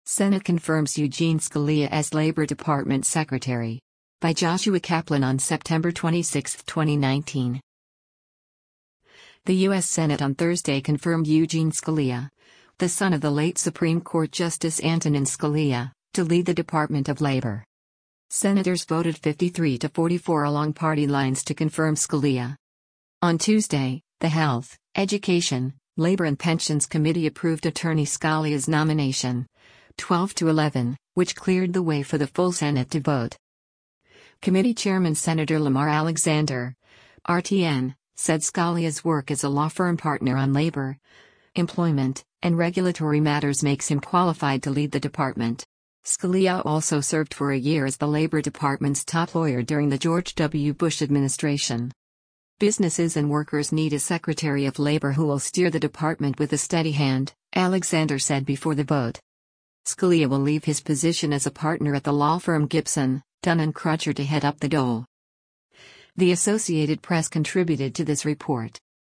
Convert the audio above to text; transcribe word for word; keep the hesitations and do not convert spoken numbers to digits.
Senate confirms Eugene Scalia as Labor Department Secretary. By Joshua Kaplan on September twenty-sixth, twenty nineteen. The U S Senate on Thursday confirmed Eugene Scalia, the son of the late Supreme Court Justice Antonin Scalia, to lead the Department of Labor. Senators voted fifty-three to forty-four along party lines to confirm Scalia. On Tuesday, the Health, Education, Labor and Pensions Committee approved Attorney Scalia's nomination, twelve to eleven, which cleared the way for the full Senate to vote. Committee Chairman Senator Lamar Alexander, R T N, said Scalia's work as a law firm partner on labor, employment, and regulatory matters makes him qualified to lead the department. Scalia also served for a year as the Labor Department's top lawyer during the George W. Bush administration. Businesses and workers need a Secretary of Labor who will steer the department with a steady hand, Alexander said before the vote. Scalia will leave his position as a partner at the law firm Gibson, Dunn and Crutcher to head up the Dole. The Associated Press contributed to this report.